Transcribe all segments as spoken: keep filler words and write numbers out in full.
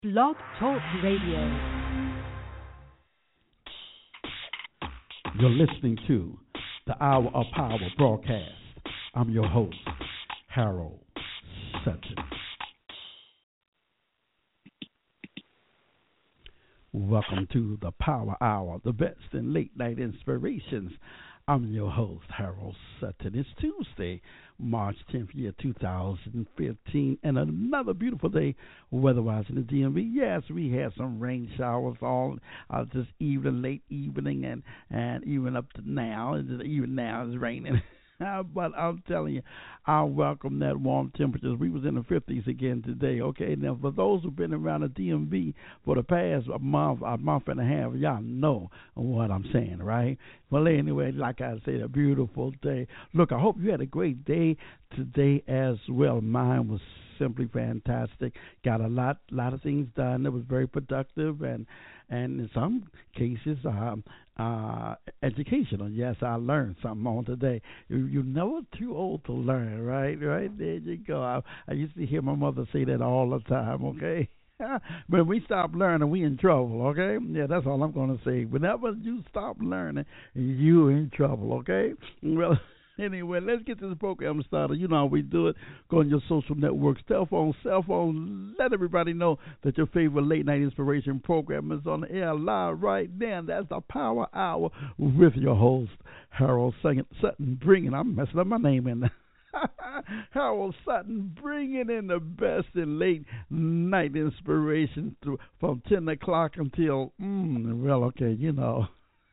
Blog Talk Radio. You're listening to the Hour of Power broadcast. I'm your host, Harold Sutton. Welcome to the Power Hour, the best in late night inspirations. I'm your host, Harold Sutton. It's Tuesday, March tenth, year two thousand fifteen, and another beautiful day weather-wise in the D M V. Yes, we had some rain showers all uh, this evening, late evening, and, and even up to now. Even now it's raining. But I'm telling you, I welcome that warm temperatures. We was in the fifties again today, okay? Now, for those who've been around the D M V for the past a month, a month and a half, y'all know what I'm saying, right? Well, anyway, like I said, a beautiful day. Look, I hope you had a great day today as well. Mine was simply fantastic. Got a lot, lot of things done. It was very productive, and and in some cases, um, uh, educational. Yes, I learned something on today. You, you're never too old to learn, right? Right there you go. I, I used to hear my mother say that all the time. Okay. When we stop learning, we in trouble, okay? Yeah, that's all I'm going to say. Whenever you stop learning, you in trouble, okay? Well, anyway, let's get this program started. You know how we do it. Go on your social networks, telephone, cell phone. Let everybody know that your favorite late night inspiration program is on the air live right now. That's the Power Hour with your host, Harold Sutton, bringing, I'm messing up my name in there. Harold Sutton bringing in the best in late night inspiration through, from ten o'clock until, mm, well, okay, you know.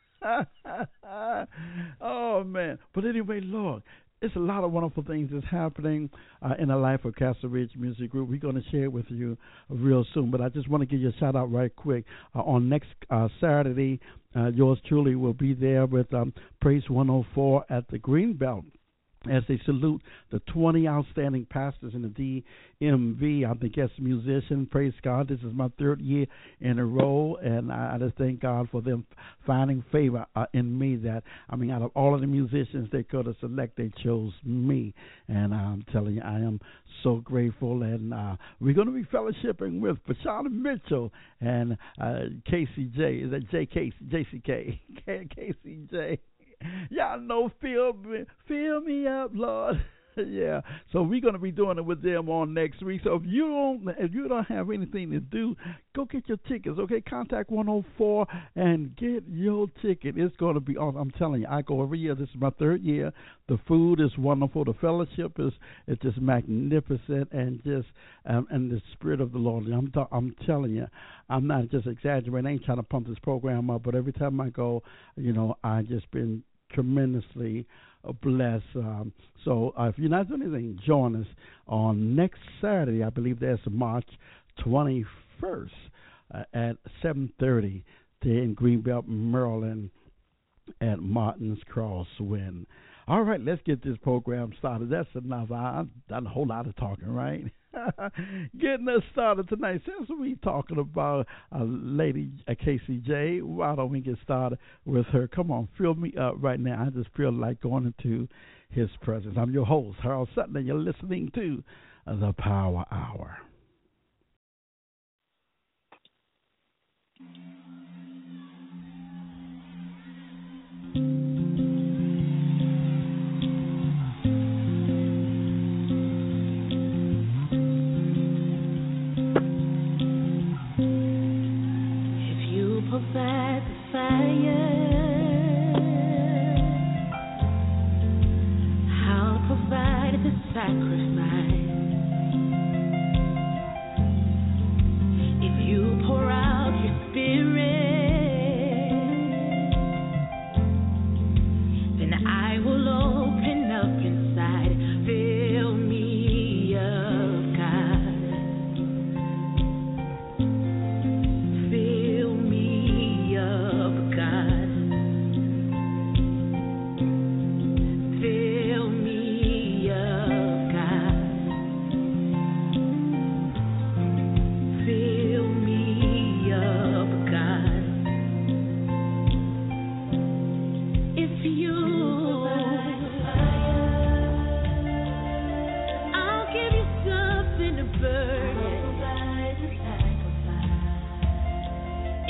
Oh, man. But anyway, Lord, it's a lot of wonderful things that's happening uh, in the life of Castle Ridge Music Group. We're going to share it with you real soon, but I just want to give you a shout-out right quick. Uh, on next uh, Saturday, uh, yours truly will be there with um, Praise one oh four at the Greenbelt, as they salute the twenty outstanding pastors in the D M V. I'm the guest musician. Praise God. This is my third year in a row, and I, I just thank God for them finding favor uh, in me. That, I mean, out of all of the musicians they could have selected, they chose me. And I'm telling you, I am so grateful. And uh, we're going to be fellowshipping with Bashana Mitchell and uh, K C J. Is that J K? J C K? K C J. Y'all know, fill me, fill me up, Lord. Yeah. So we're gonna be doing it with them on next week. So if you don't, if you don't have anything to do, go get your tickets. Okay, contact one oh four and get your ticket. It's gonna be awesome. I'm telling you, I go every year. This is my third year. The food is wonderful. The fellowship is it's just magnificent, and just um, and the spirit of the Lord. I'm th- I'm telling you, I'm not just exaggerating. I ain't trying to pump this program up, but every time I go, you know, I just been tremendously blessed. Um, so uh, if you're not doing anything, join us on next Saturday. I believe that's March twenty-first uh, at seven thirty there in Greenbelt, Maryland, at Martin's Crosswind. All right, let's get this program started. That's enough. I, I've done a whole lot of talking, right? Getting us started tonight. Since we talking about uh, Lady uh, K C J, why don't we get started with her? Come on, fill me up right now. I just feel like going into his presence. I'm your host, Harold Sutton, and you're listening to uh, the Power Hour. Provide the fire, I'll provide the sacrifice. If you pour out your spirit, then I will open up inside. Fill me up, God. Fill me up, God.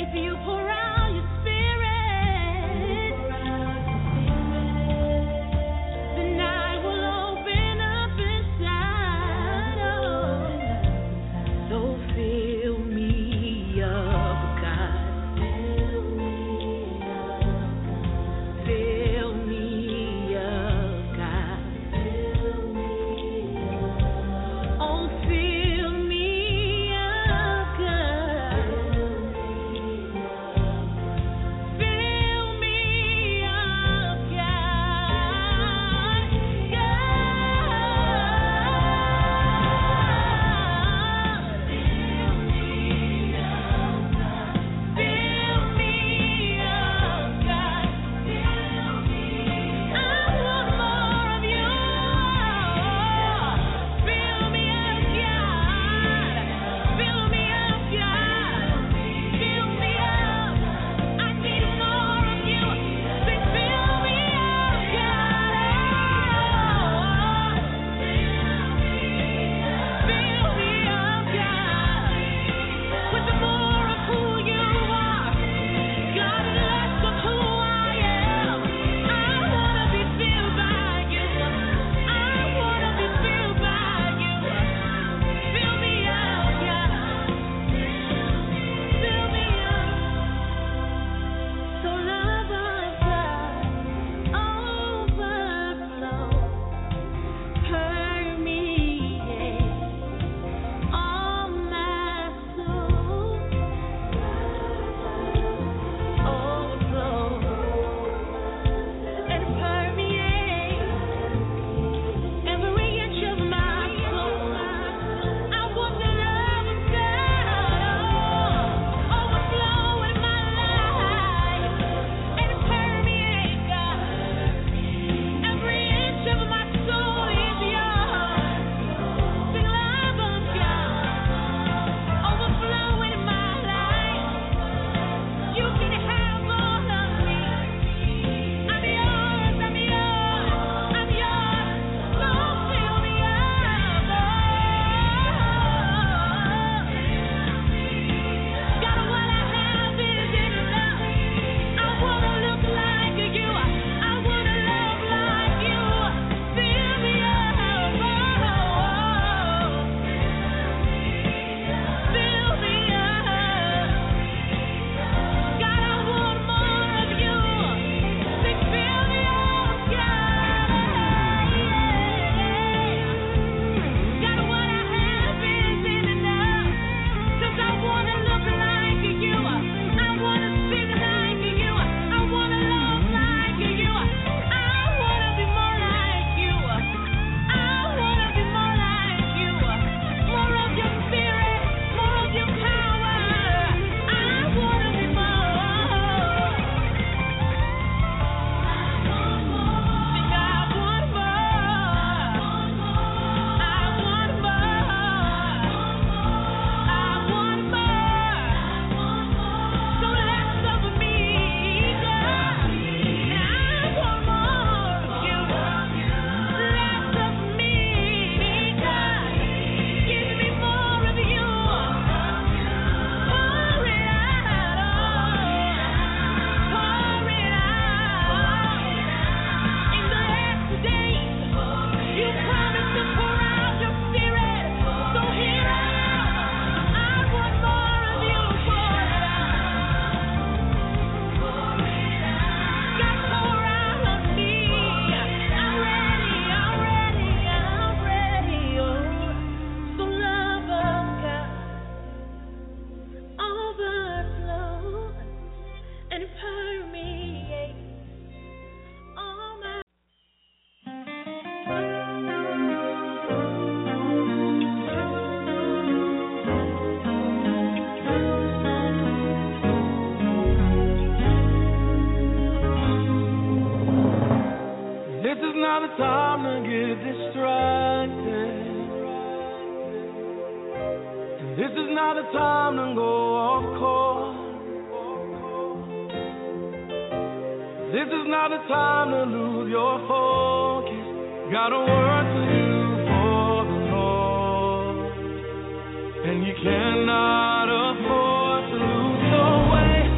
not the time to get distracted. And this is not the time to go off course. This is not the time to lose your focus. Got a word to do for the Lord, and you cannot afford to lose your way.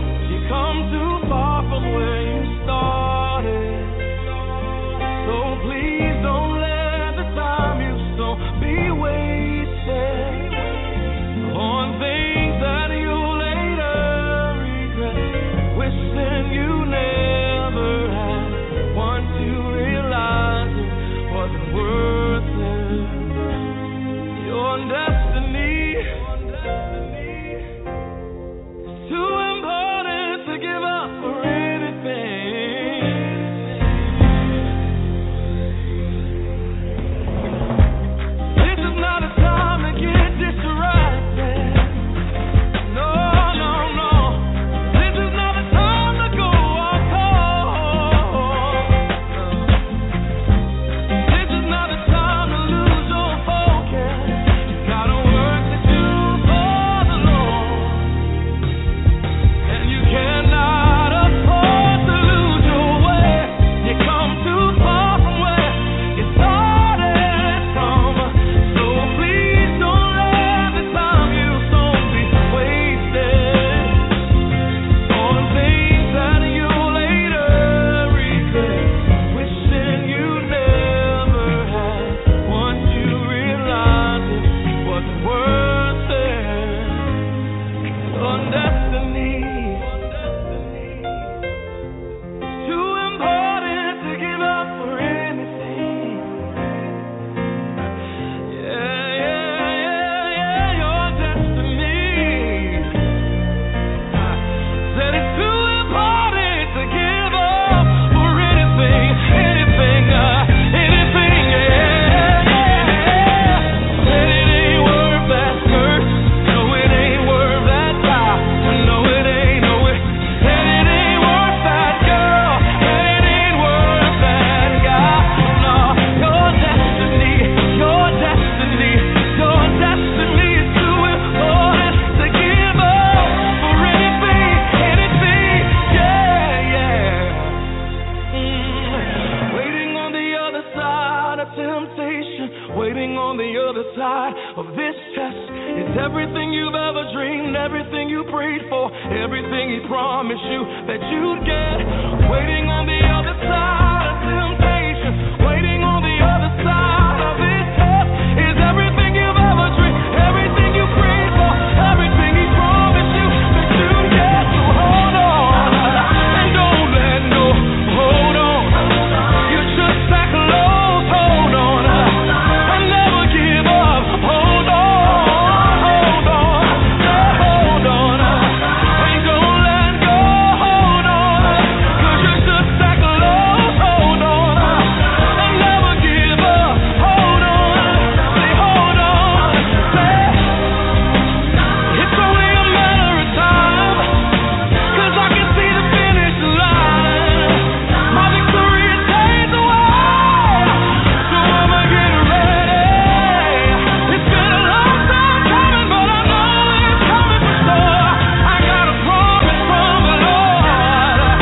everything you prayed for, everything He promised you that you'd get. Waiting on the other side of temptation, waiting on the other side of this test is everything you've ever dreamed, everything you prayed for, everything He promised you that you'd get. So hold on and don't let go. Hold on, you just that close. Hold on and never give up. Hold on, hold on, hold on, and don't let go. Hold on, 'cause you're just that close. Hold on and never give up. Hold on, say hold on, say it's only a matter of time, 'cause I can see the finish line. My victory is days away, so I'ma get ready. It's been a long time coming, but I know it's coming for sure. I got a promise from the Lord.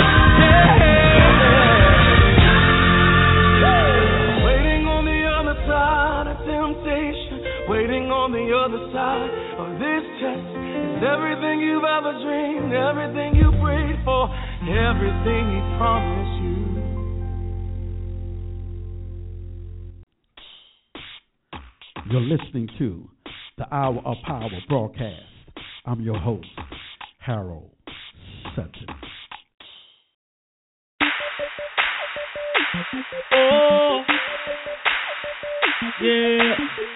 Yeah. Waiting on the other side of temptation, waiting on the other side of this test is everything you've ever dreamed, everything you prayed for, everything He promised you. You're listening to the Hour of Power broadcast. I'm your host, Harold Sutton. Oh, yeah.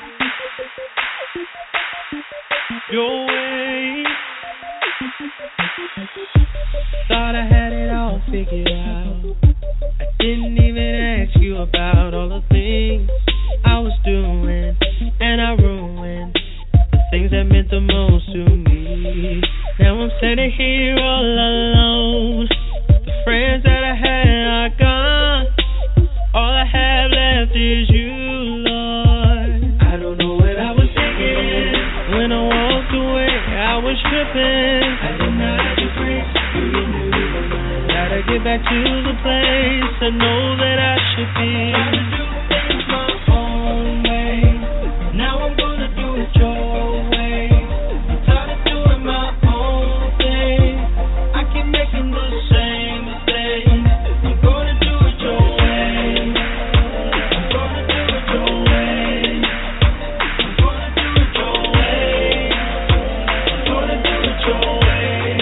Your way. Thought I had it all figured out. I didn't even ask you about all the things I was doing, and I ruined the things that meant the most to me. Now I'm standing here all alone. The friends that I had are gone. All I have left is you, Lord. I don't know what I was thinking when I walked away. I was tripping. I did not have to break. You knew you were mine. Gotta get back to the place I know that I should be. Try to do things my own way. Now I'm gonna do it your way. I'm tired of doing my own thing. I keep making the same mistake. I'm gonna do it your way. I'm gonna do it your way. I'm gonna do it your way. I'm gonna do it your way.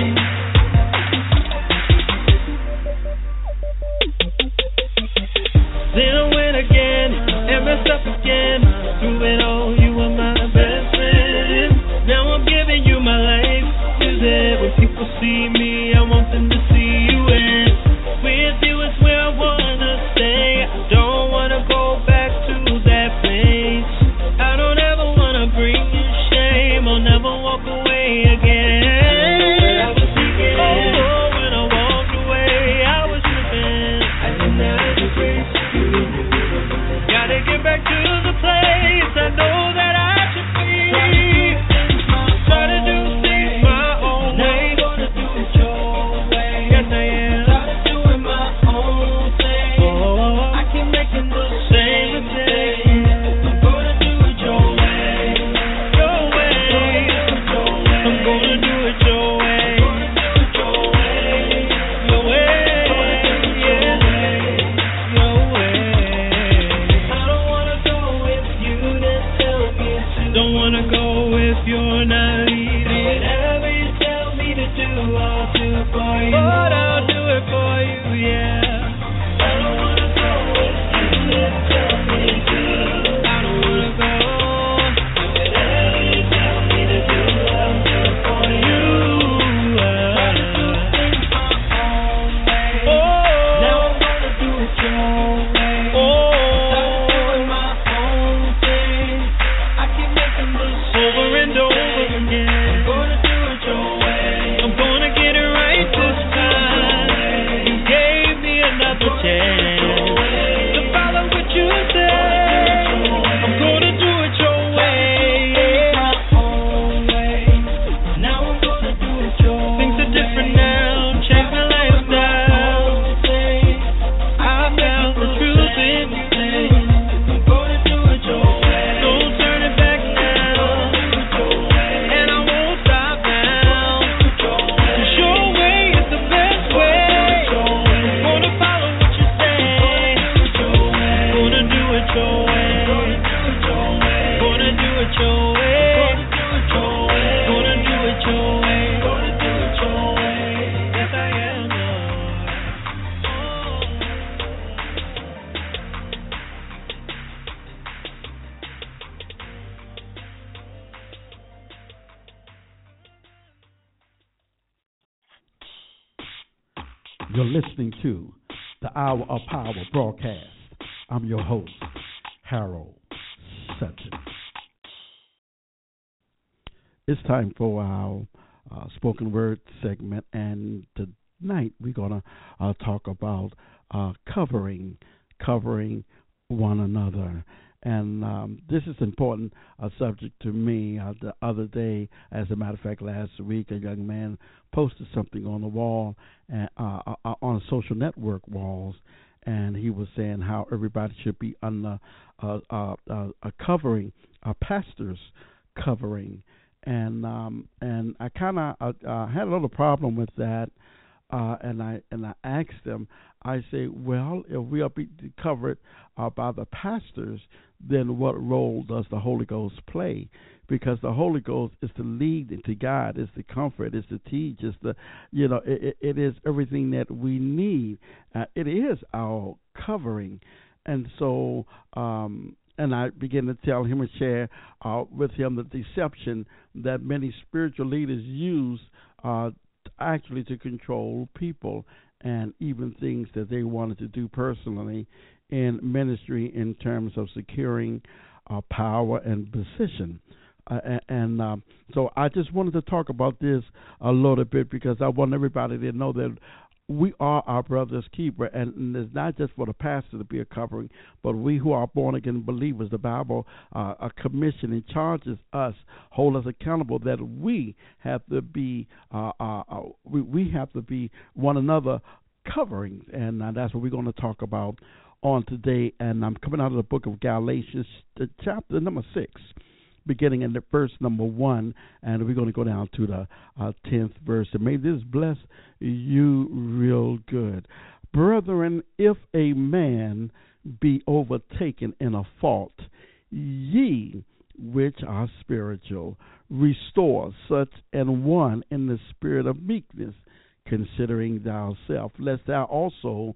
Then I went again and messed up again. Through it all, you were my best friend. Now I'm giving you my life. Is it when people see me, I want them to see you in. With you is where I wanna stay. I don't wanna go back to that place. I don't ever wanna bring you shame. I'll never walk away again. I was thinking, oh, when I walked away, I was tripping. I didn't have to break. You knew you were mine. Gotta get back to the place I know that I should be. Try to do things my own way. Now I'm gonna do it your way. Yes, I am. Try to do it my own thing. Oh, I keep making the same mistake. I'm gonna do it your way. Your way. I'm gonna do it your way. Your way. Yeah. Your way. I don't wanna go if you didn't tell me to. Don't wanna go if you're not leading. Whatever you tell me to do, I'll do it for you. But I'll do it for you, yeah. I don't wanna go if you didn't tell me to. I don't wanna go. Whatever you tell me to do, I'll do it for you. You're listening to the Hour of Power broadcast. I'm your host, Harold Sutton. It's time for our uh, spoken word segment, and tonight we're going to uh, talk about uh, covering, covering one another. And um, this is an important uh, subject to me. Uh, the other day, as a matter of fact, last week, a young man posted something on the wall, and, uh, uh, on social network walls, and he was saying how everybody should be on the uh, uh, uh, a covering, a pastor's covering, and um, and I kind of uh, uh, had a little problem with that. Uh, and I and I asked them, I say, well, if we are be covered uh, by the pastors, then what role does the Holy Ghost play? Because the Holy Ghost is to lead and to guide, is to comfort, is to teach, is the, you know, it, it is everything that we need. Uh, it is our covering, and so. Um, And I began to tell him and share uh, with him the deception that many spiritual leaders use uh, actually to control people and even things that they wanted to do personally in ministry in terms of securing uh, power and position. Uh, and and um, so I just wanted to talk about this a little bit because I want everybody to know that we are our brother's keeper, and, and it's not just for the pastor to be a covering, but we who are born-again believers. The Bible uh, a commission and charges us, hold us accountable, that we have to be uh, uh, uh, we, we have to be one another coverings, and uh, that's what we're going to talk about on today. And I'm coming out of the book of Galatians, chapter number six, beginning in the verse number one, and we're going to go down to the uh, tenth verse. And may this bless you real good. Brethren, if a man be overtaken in a fault, ye which are spiritual, restore such an one in the spirit of meekness, considering thyself, lest thou also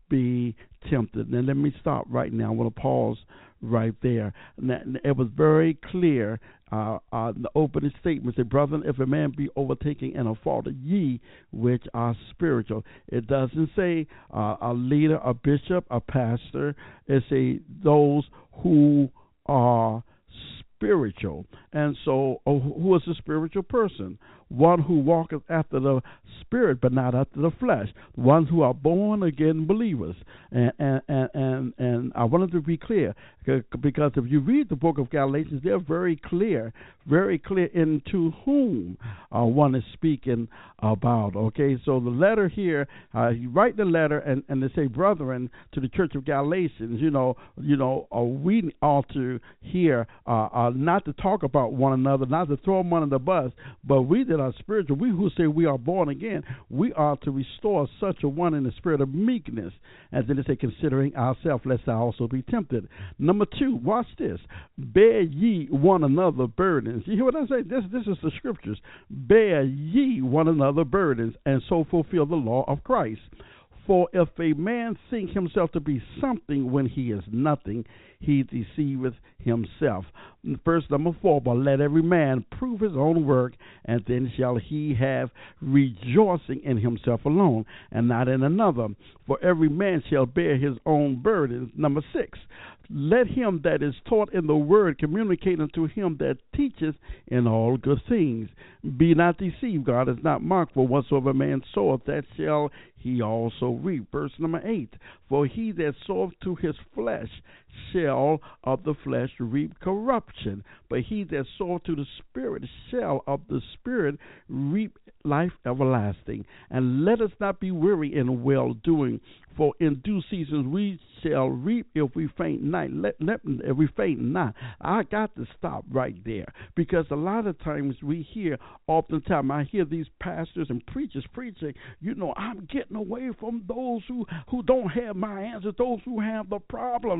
be tempted. Now let me stop right now. I want to pause right there. Now, it was very clear. Uh, uh, the opening statement said, "Brethren, if a man be overtaken in a fault, ye which are spiritual." It doesn't say uh, a leader, a bishop, a pastor. It says those who are spiritual. And so, oh, who is a spiritual person? One who walketh after the spirit, but not after the flesh. Ones who are born again believers. And and, and, and and I wanted to be clear, because if you read the book of Galatians, they're very clear, very clear into whom uh, one is speaking about. Okay, so the letter here, uh, you write the letter and, and they say, brethren, to the church of Galatians, you know, you know, uh, we ought to hear, uh, uh, not to talk about one another, not to throw them under the bus, but we that are spiritual, we who say we are born again, we are to restore such a one in the spirit of meekness. As then they say, considering ourselves, lest thou also be tempted. Number two, watch this. Bear ye one another burdens. You hear what I say? This this is the scriptures. Bear ye one another burdens, and so fulfill the law of Christ. For if a man think himself to be something when he is nothing, he deceiveth himself. Verse number four, but let every man prove his own work, and then shall he have rejoicing in himself alone, and not in another. For every man shall bear his own burdens. Number six, let him that is taught in the word communicate unto him that teacheth in all good things. Be not deceived, God is not mocked, for whatsoever man soweth, that shall he also reap. Verse number eight, for he that soweth to his flesh shall of the flesh reap corruption, but he that soweth to the Spirit shall of the Spirit reap life everlasting. And let us not be weary in well-doing, for in due season we shall reap if we faint not. Let, let, if we faint not. I got to stop right there, because a lot of times we hear, oftentimes I hear these pastors and preachers preaching, you know, I'm getting away from those who, who don't have my answers, those who have the problem. No,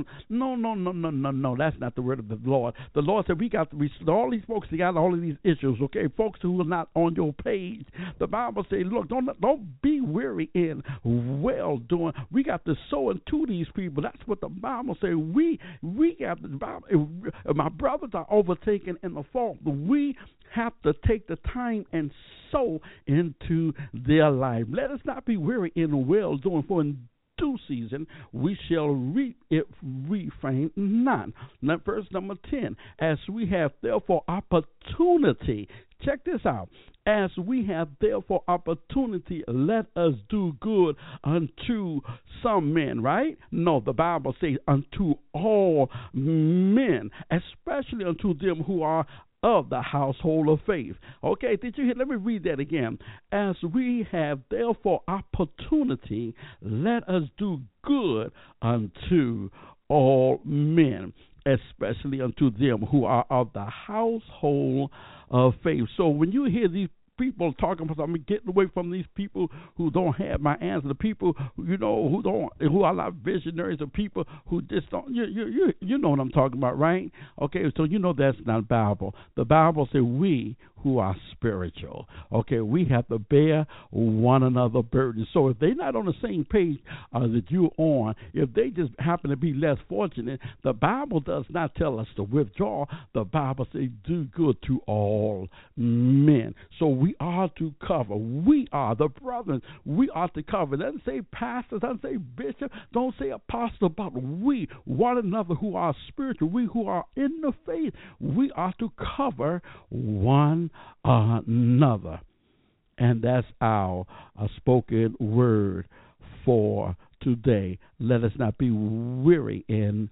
No, no, no, no, no, no. That's not the word of the Lord. The Lord said we got to, we, all these folks that got all of these issues, okay? Folks who are not on your page. The Bible says, look, don't don't be weary in well doing. We got to sow into these people. That's what the Bible says. We we got the Bible. If my brothers are overtaken in the fault, we have to take the time and sow into their life. Let us not be weary in well doing, for in due season we shall reap if we faint not. Now, verse number ten, as we have therefore opportunity, check this out, as we have therefore opportunity, let us do good unto some men, right? No, the Bible says unto all men, especially unto them who are of the household of faith. Okay, did you hear? Let me read that again. As we have therefore opportunity, let us do good unto all men, especially unto them who are of the household of faith. So when you hear these people talking about something, getting away from these people who don't have my answer, the people, you know, who don't, who are like visionaries, or people who just don't, you, you, you, you know what I'm talking about, right? Okay, so you know that's not Bible. The Bible says we who are spiritual, okay, we have to bear one another burdens. So if they're not on the same page uh, that you're on, if they just happen to be less fortunate, the Bible does not tell us to withdraw. The Bible says do good to all men. So we are to cover. We are the brethren. We are to cover. It doesn't say pastor, doesn't say bishop, don't say apostle, but we, one another who are spiritual, we who are in the faith, we are to cover one another. And that's our uh, spoken word for today. Let us not be weary in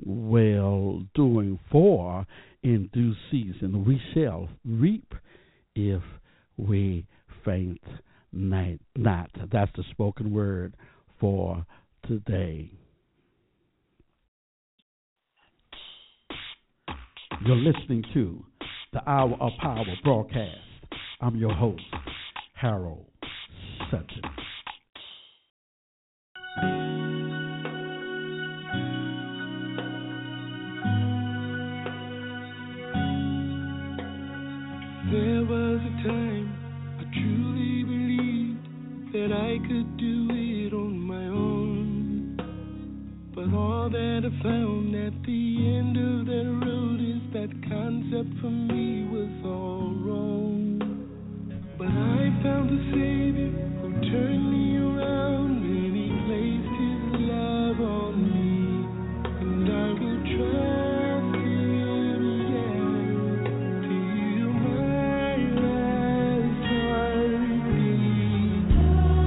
well doing, for in due season we shall reap if we faint not. That's the spoken word for today. You're listening to the Hour of Power broadcast. I'm your host, Harold Sutton. There was a time I truly believed that I could do it on my own. But all that I found at the end of that road is that concept for me was all wrong. But I found a Savior who turned me around, and He placed His love on me, and I will trust Him, yeah, till my last heartbeat.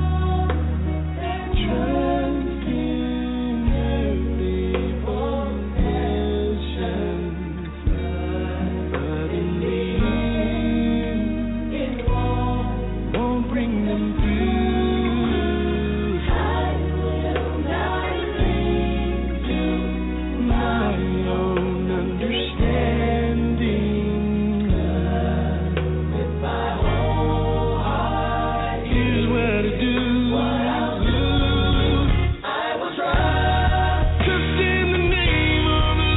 Trust in earthly possessions, but in the end, it won't, won't bring them through. I will not lean to my own understanding. With my whole heart, here's what I do. What I'll do, I will trust. Trust in the name of the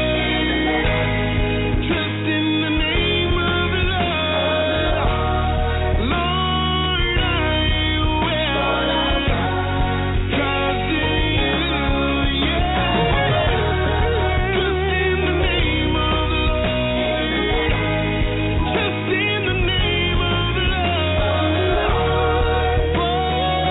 Lord. Trust in the name of the Lord. Lord, I will trust in you, yeah. Trust in the name of the Lord. Trust in the name of the Lord. For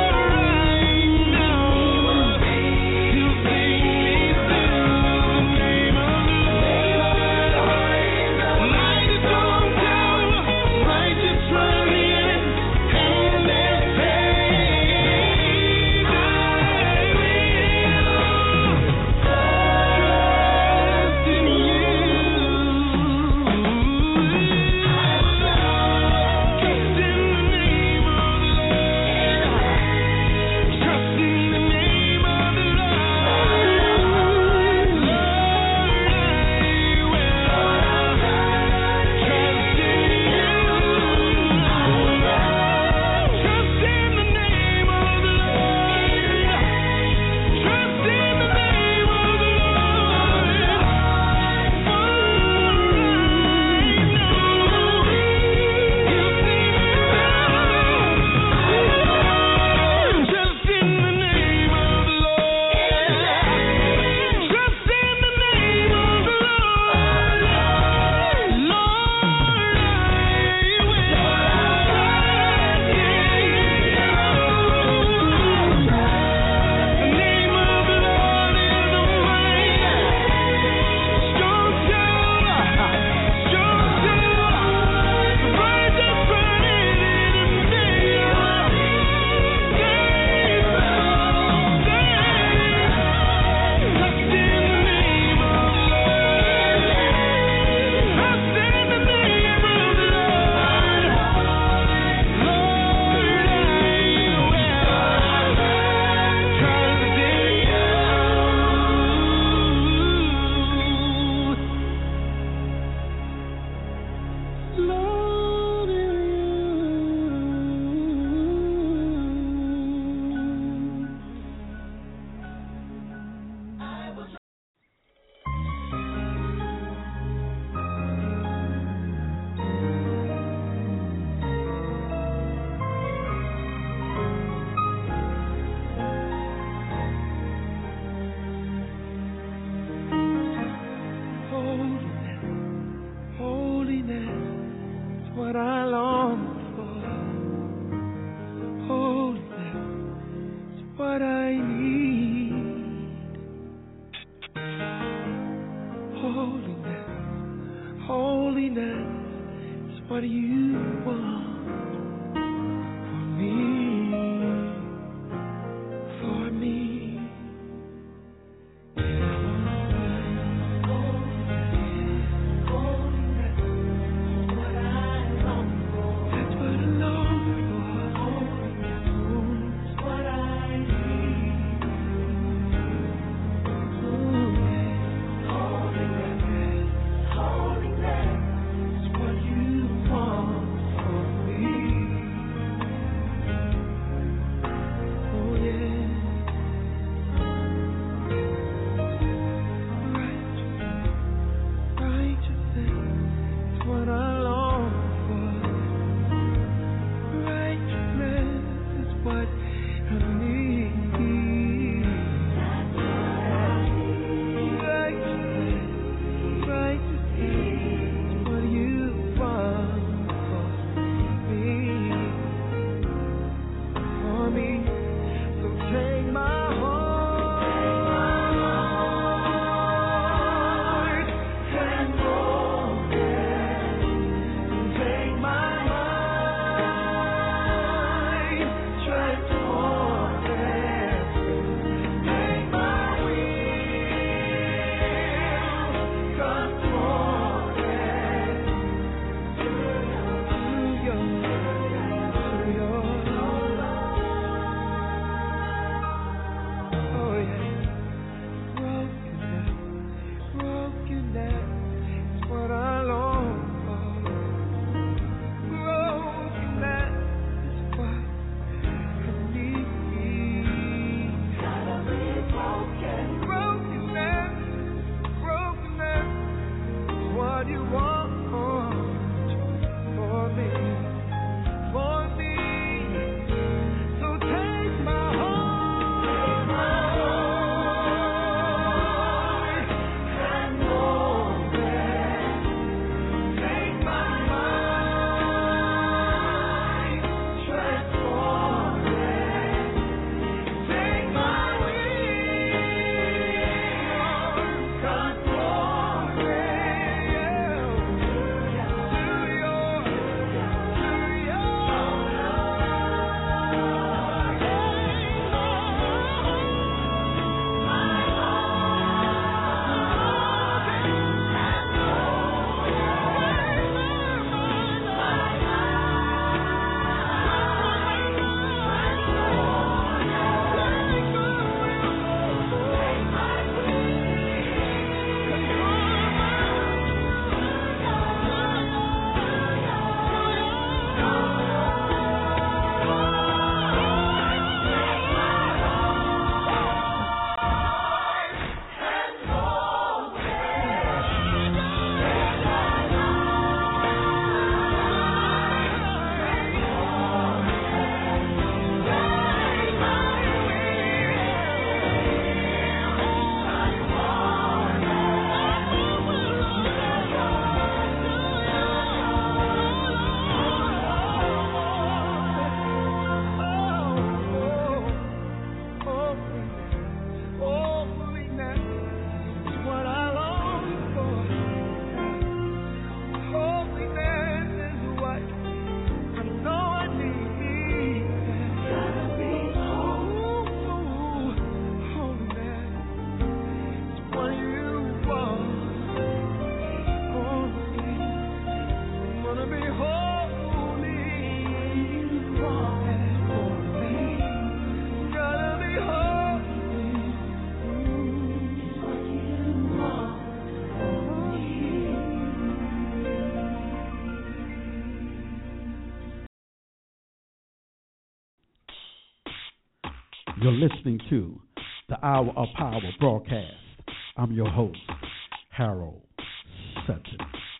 You're listening to the Hour of Power broadcast. I'm your host, Harold Sutton.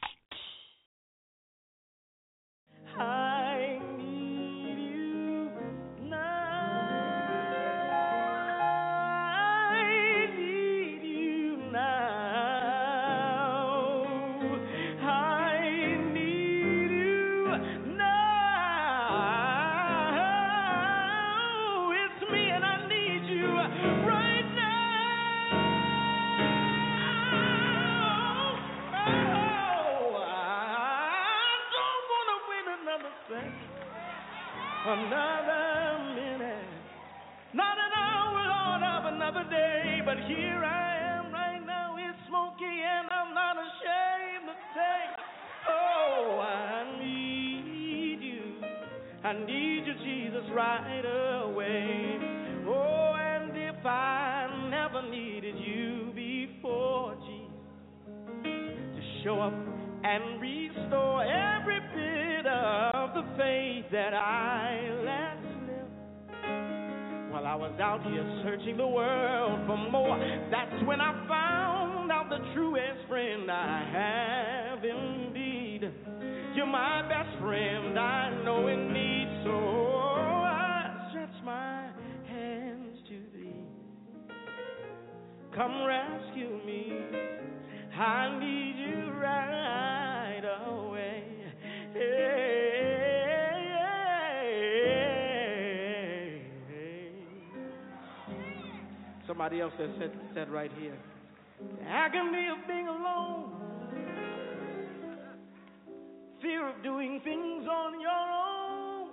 I need you now. I need you now. I need you now. It's me and I need you right now. Oh, I don't want to wait another second, another minute, not an hour, Lord, of another day. But here I am right now. It's smoky and I'm not ashamed to say, oh, I need you. I need you, Jesus, right away. Oh, and if I never needed you before, Jesus, to show up and restore every bit of the faith that I let slip while I was out here searching the world for more. That's when I found out the truest friend I have indeed. You're my best friend I know in need, so I stretch my hands to thee. Come rescue me. I need you right away. Hey, somebody else that said, said right here, the agony of being alone, fear of doing things on your own,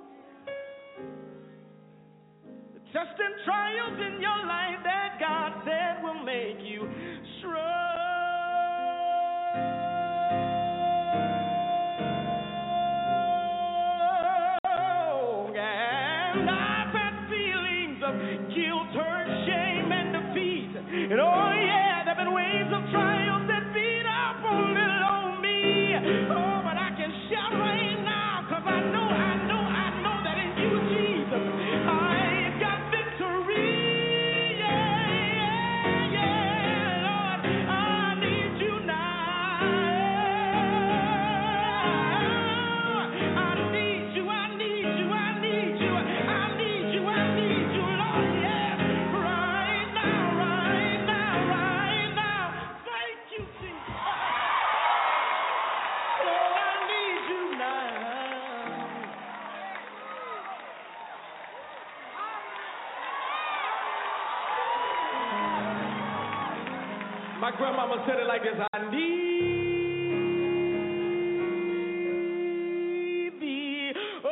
the tests and trials in your life that God said will make you strong. And I've had feelings of guilt, hurt, shame, and defeat. And oh yeah, there've been waves of trials that beat up on little old me. Oh, but I can shout right now, cause I know, I know, I know that in you, Jesus, I've got victory. Yeah, yeah, yeah, Lord, I need you now. I need you, I need you, I need you, I need you, I need you, Lord, yes, right now, right now, right now. Thank you, Jesus. Lord, I need you now. My grandmama said it like this, I need thee. Oh,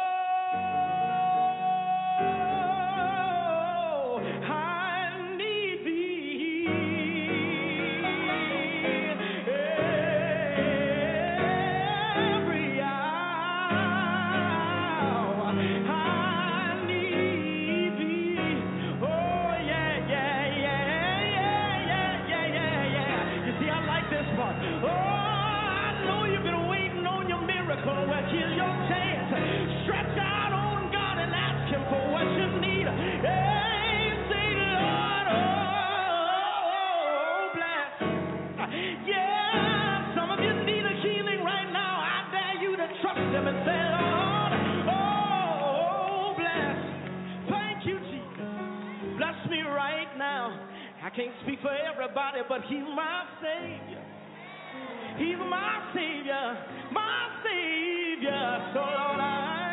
I need thee. Every hour, I need thee. Oh, yeah, yeah, yeah, yeah, yeah, yeah, yeah, yeah. You see, I like this part. Oh, I know you've been waiting on your miracle. Well, here's your chance. Stretch out on God and ask Him for what you need. Hey, say, Lord, oh, bless. Yeah, some of you need a healing right now. I dare you to trust Him and say, Lord, oh, bless. Thank you, Jesus. Bless me right now. I can't speak for everybody, but He's my Savior. He's my Savior, my Savior. So, Lord, I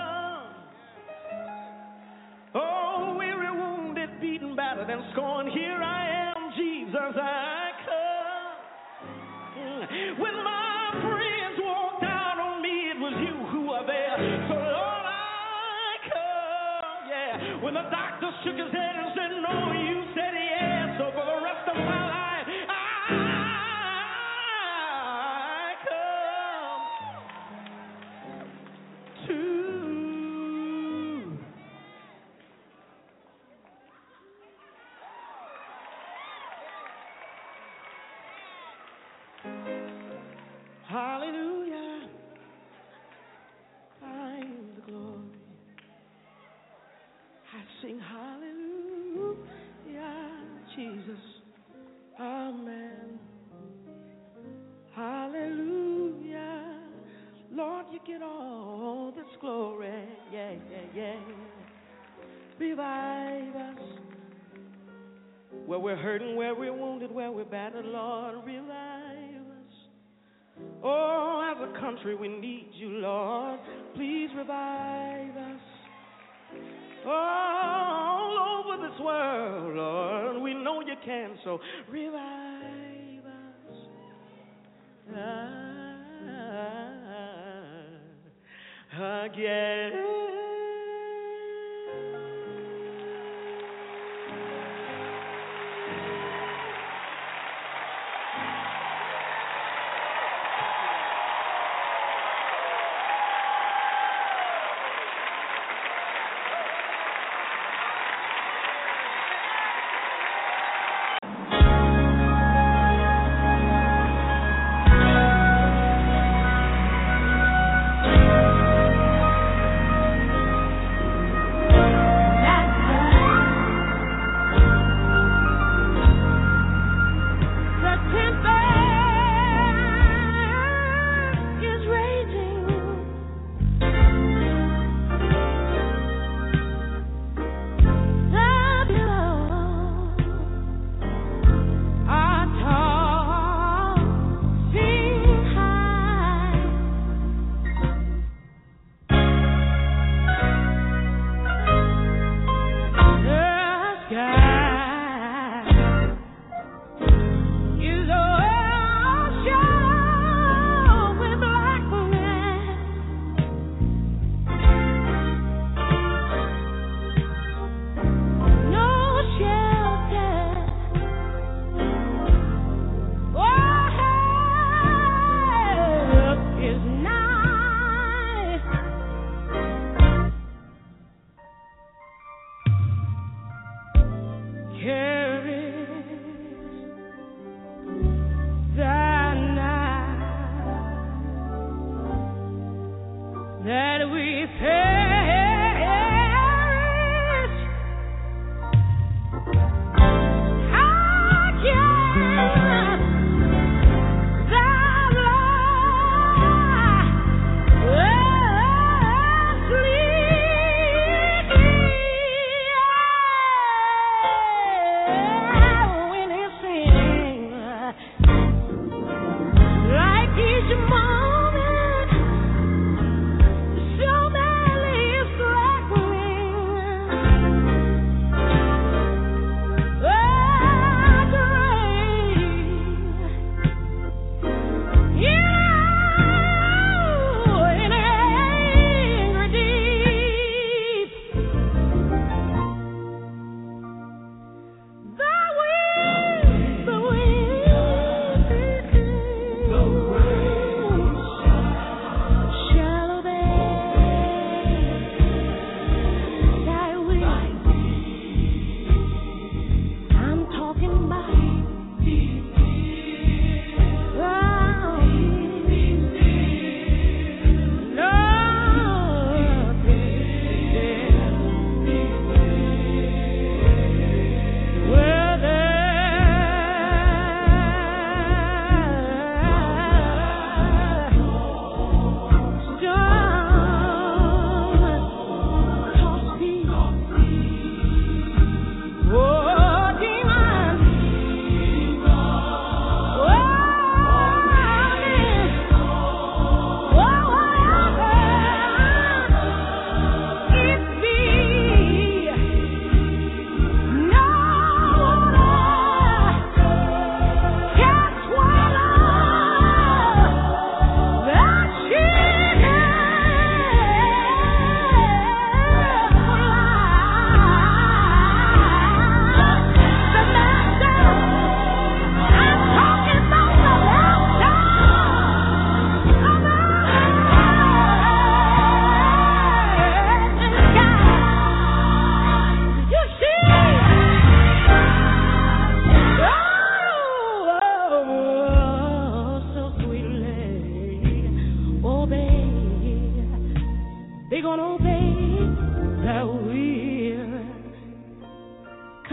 come. Oh, weary, wounded, beaten, battered, and scorned. Here I am, Jesus, I come. When my friends walked out on me, it was you who were there. So, Lord, I come. Yeah. When the doctor shook his head and said, no, you said yes. So, for the rest of my life, I come to. Hallelujah. I'm the glory. I sing hallelujah. Jesus. Amen. Hallelujah. Lord, you get all this glory. Yeah, yeah, yeah. Revive us. Where we're hurting, where we're wounded, where we're battered, Lord, revive us. Oh, as a country, we need you, Lord. Please revive us. All over this world, Lord, we know you can, so revive us. Ah, again.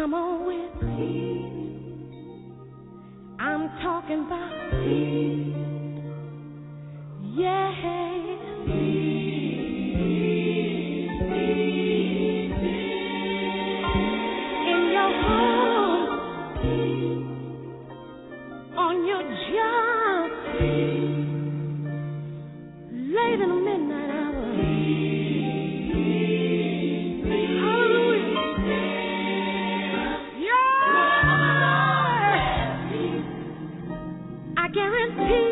Come on with peace. I'm talking about peace. Yeah. Peace, peace, peace. In your home, on your job, late in the midnight hour. I guarantee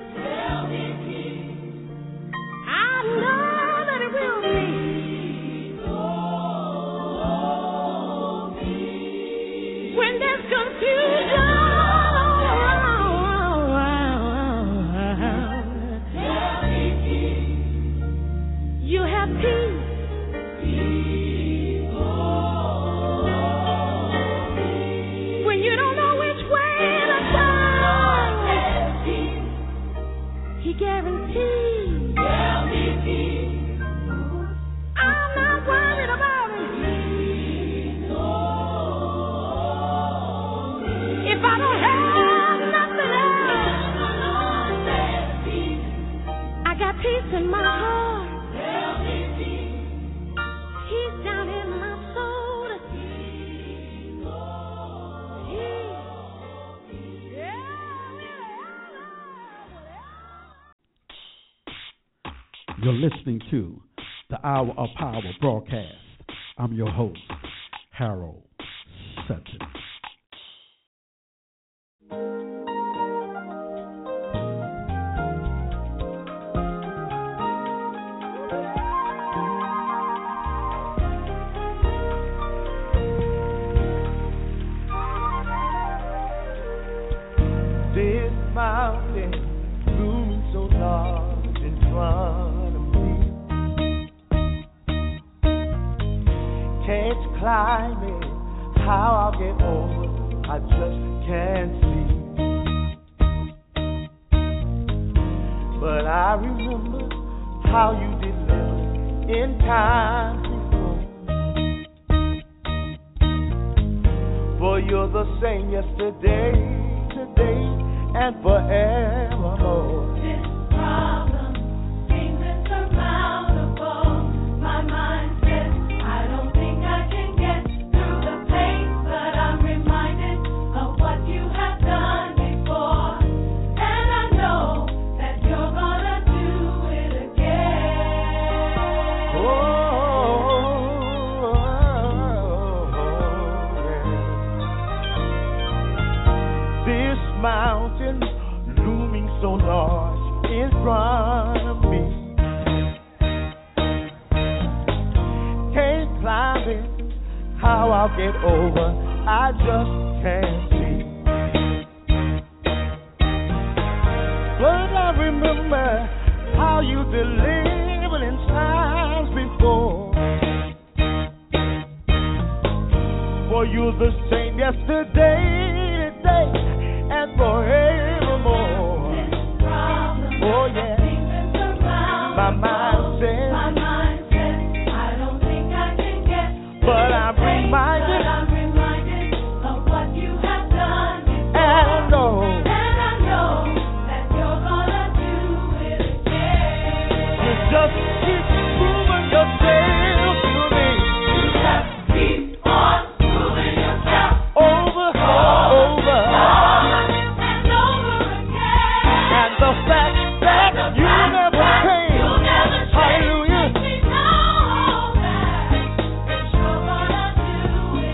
I know that it will be. When there's confusion all around, you have peace. When you don't know which way to turn, He guarantees. I'm not worried about it. If I don't have nothing else, I got peace in my heart. Peace down in my soul. Peace. Yeah. You're listening to the Hour of Power broadcast. I'm your host, Harold Sutton. This mountain looming so large in front of me, can't climb it, how I'll get over, I just can't see. But I remember how you delivered in times before. For you're the same yesterday, today, and forevermore. This problem seems insurmountable. My mind says I don't think I can get through the pain, but I'm reminded of what you have done before, and I know that you're gonna do it again. Oh, yeah. This mountain looming so large in front of me, can't climb it, how I'll get over, I just can't see. But I remember how you delivered in times before. For you're the same yesterday, today, and forevermore. Oh yeah. My mind says, My mind says I don't think I can get, but I'm reminded, but I'm reminded of what you have done before, and I know and I know that you're gonna do it again. you just keep moving yourself to me. You just keep on moving yourself Over, over, and over again. and the fact that you never came, hallelujah, We know that you're gonna do it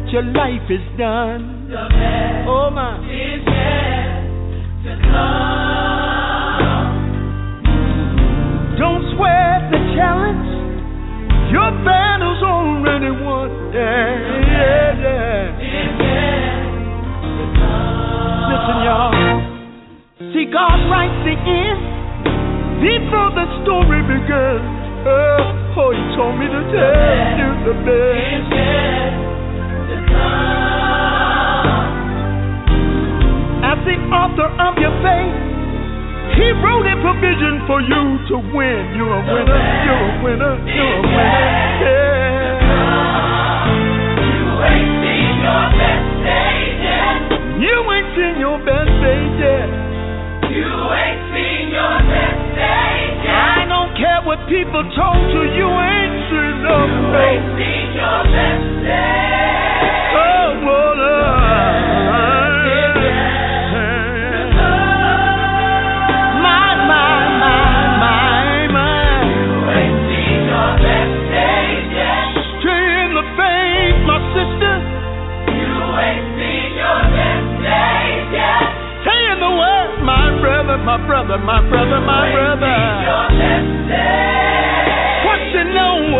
that your life is done. The best Oh my. is yet to come. Don't sweat the challenge. Your battle's already won. Yeah, yeah, yeah. Is yet to come. Listen, y'all. See, God writes the end before the story began. Oh, oh, He told me to tell you the Is best. yet to come. As the author of your faith, He wrote a provision for you to win. You're a winner. You're a winner. You're a winner. Yeah. You ain't seen your best days yet. You ain't seen your best days yet. You ain't seen your best days yet. I don't care what people told you. You ain't seen no You ain't best. seen your best days. Oh, well, my, my, my, my, my. You ain't seen your best days yet. Stay in the faith, my sister. You ain't seen your best days yet. Stay in the word, my brother, my brother, my brother, my brother. Your best days. What you know? Oh,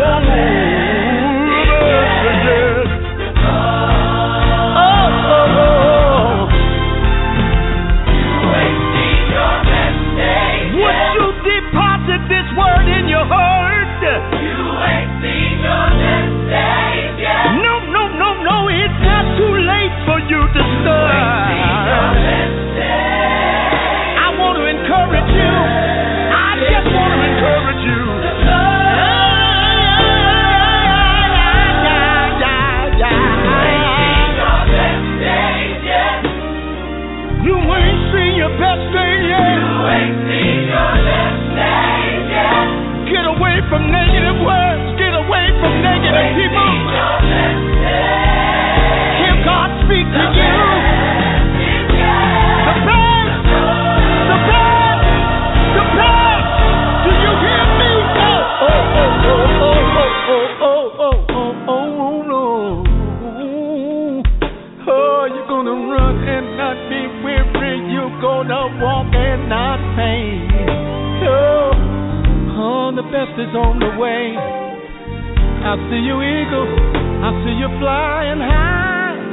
oh, oh. You ain't seen your best days Would yet. you deposit this word in your heart? You ain't seen your best days yet. No, no, no, no, it's not too late for you to Your start. best days. I want to encourage you. I just want to encourage you. Your best days yet. You ain't seen your best day yet. You ain't seen your best days yet. Get away from negative words. Get away from negative people. Your best days. Hear God speak to you. The best, the best, the best. Do you hear me? Oh, oh, oh, oh, oh, oh, oh, oh, oh, oh, no. Oh, you're gonna run and not be weary. You're gonna walk and not faint. Oh, oh, the best is on the way. I see you, eagle. I see you flying high.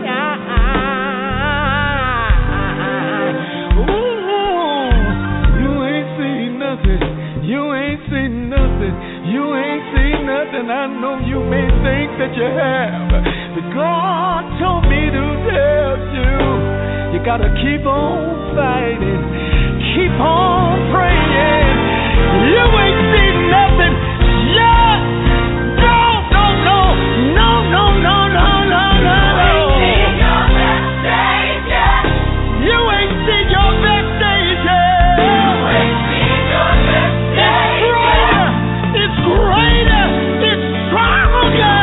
Ooh, you ain't seen nothing. You ain't seen nothing. You ain't seen nothing. I know you may think that you have, but God told me to tell you, you gotta keep on fighting, keep on praying. You ain't seen nothing yet. No, no, no, no, no, no, no, no, no, no. Your best days yet. You ain't seen your best days yet. You ain't seen your best days yet. It's greater. It's stronger.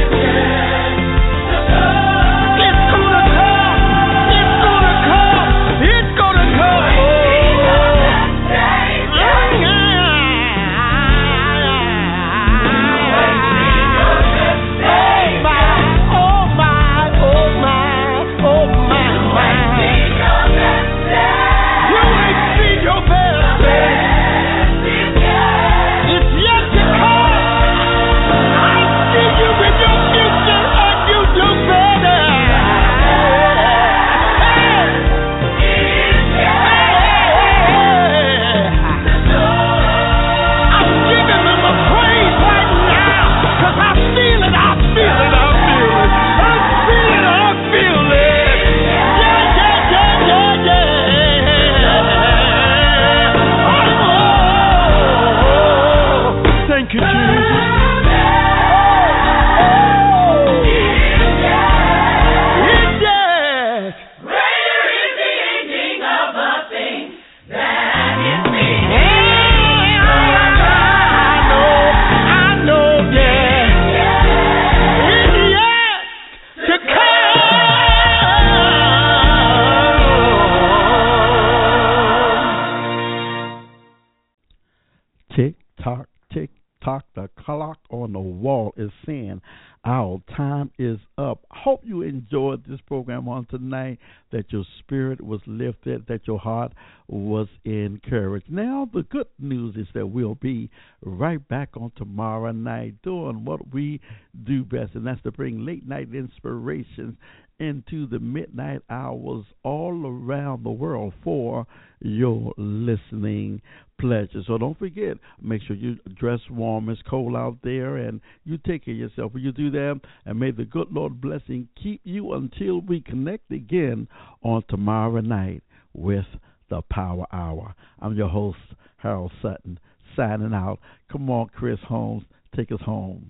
It's gonna come. It's gonna come. talk, the clock on the wall is saying our time is up. Hope you enjoyed this program on tonight, that your spirit was lifted, that your heart was encouraged. Now, the good news is that we'll be right back on tomorrow night doing what we do best, and that's to bring late night inspirations into the midnight hours all around the world for your listening pleasure. So don't forget, make sure you dress warm. It's cold out there, and you take care of yourself when you do that. And may the good Lord blessing keep you until we connect again on tomorrow night with the Power Hour. I'm your host, Harold Sutton, signing out. Come on, Chris Holmes, take us home.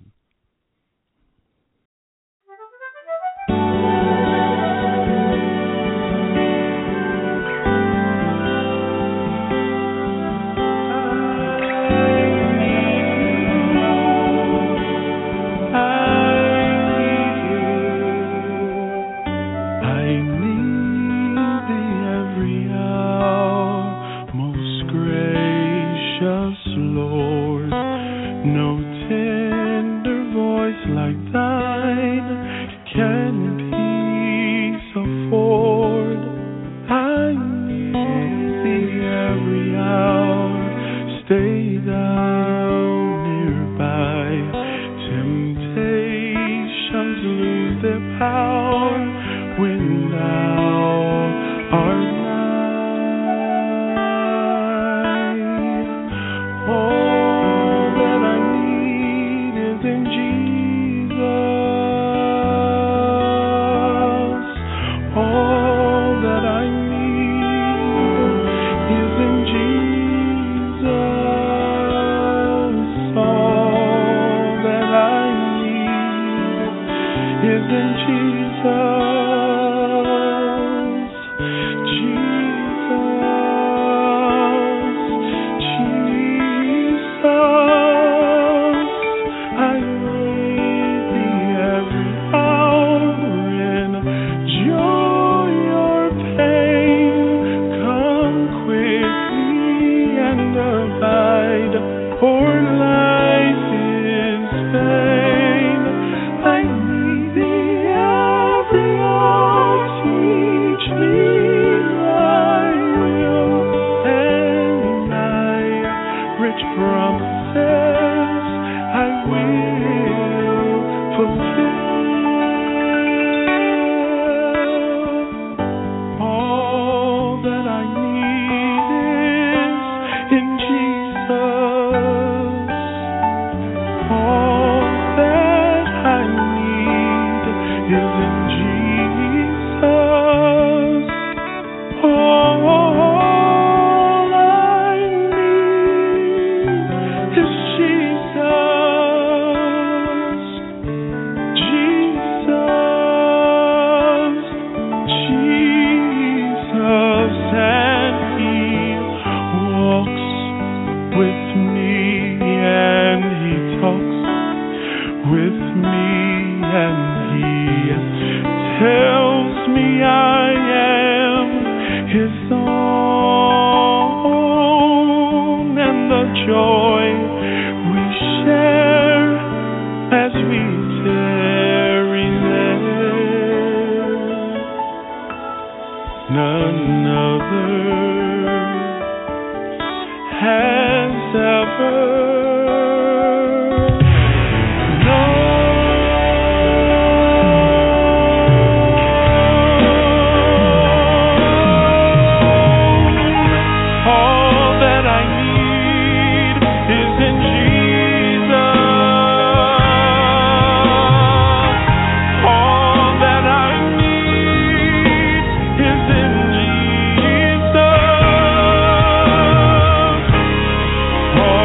Oh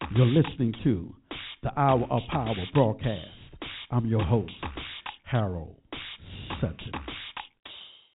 You're listening to the Hour of Power broadcast. I'm your host, Harold Sutton.